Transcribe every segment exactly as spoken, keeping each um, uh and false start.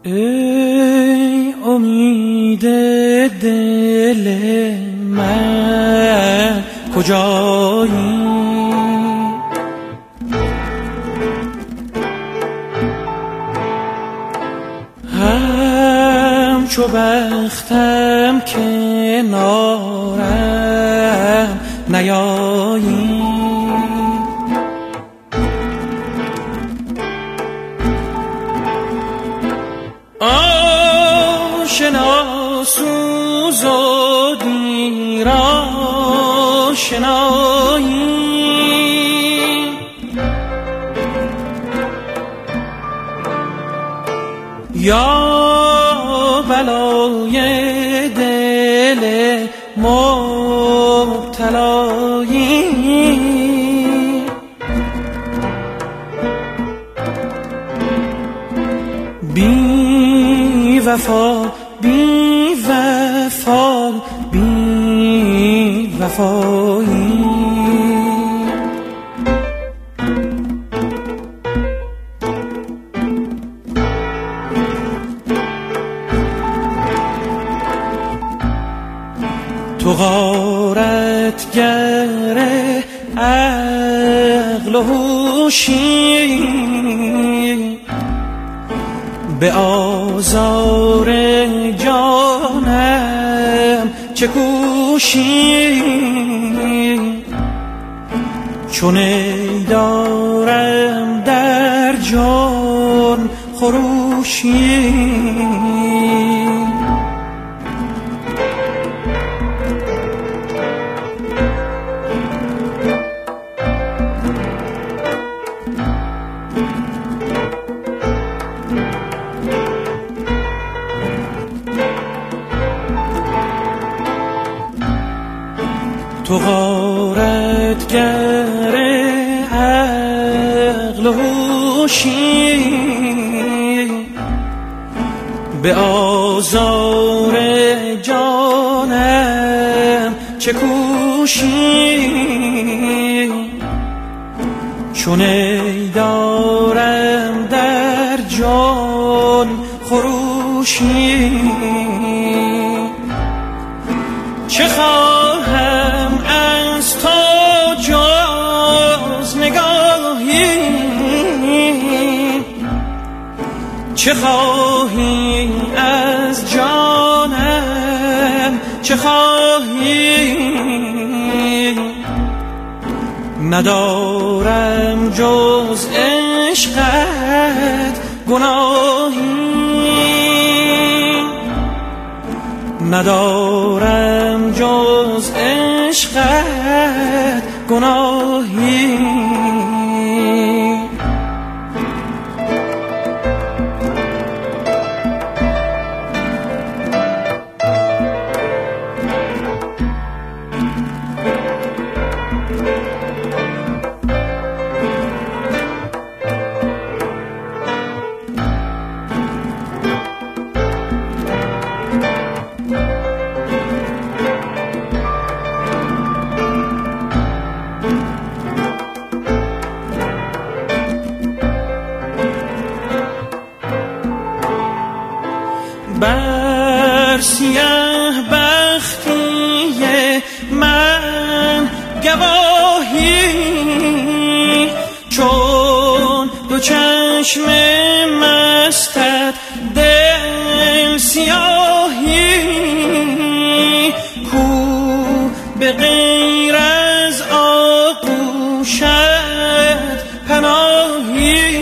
ای امید دل من کجایی؟ همچو بختم کنارم نیایی. آشنا سوز و دیر آشنایی، یا بلای دل مبتلایی. بی وفا بی وفا بی وفایی. تو غارتگر عقل و هوشی، به آزار جانم چه کوشی. چون ای دارم در جان خروشی، تو غارتگر عقل و هوشی، به آزار جانم چه کوشی. چون ای دارم در جان خروشی، چه خواهم از تو جز نگاهی. چه خواهی از جانم چه خواهی. ندارم جز عشقت گناهی، ندارم جز عشقت گناهی. بر سیه بختی من گواهی، چون دو چشم مستت دل سیاهی. کو به غیر از آغوشت پناهی.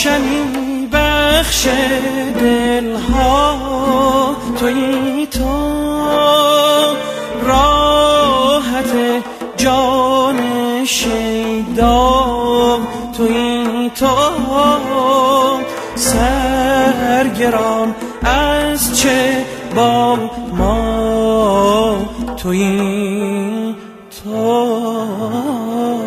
روشنی بخش دلها تویی تو، راحت جان شیدا تویی تو، سرگران از چه با ما تویی تو.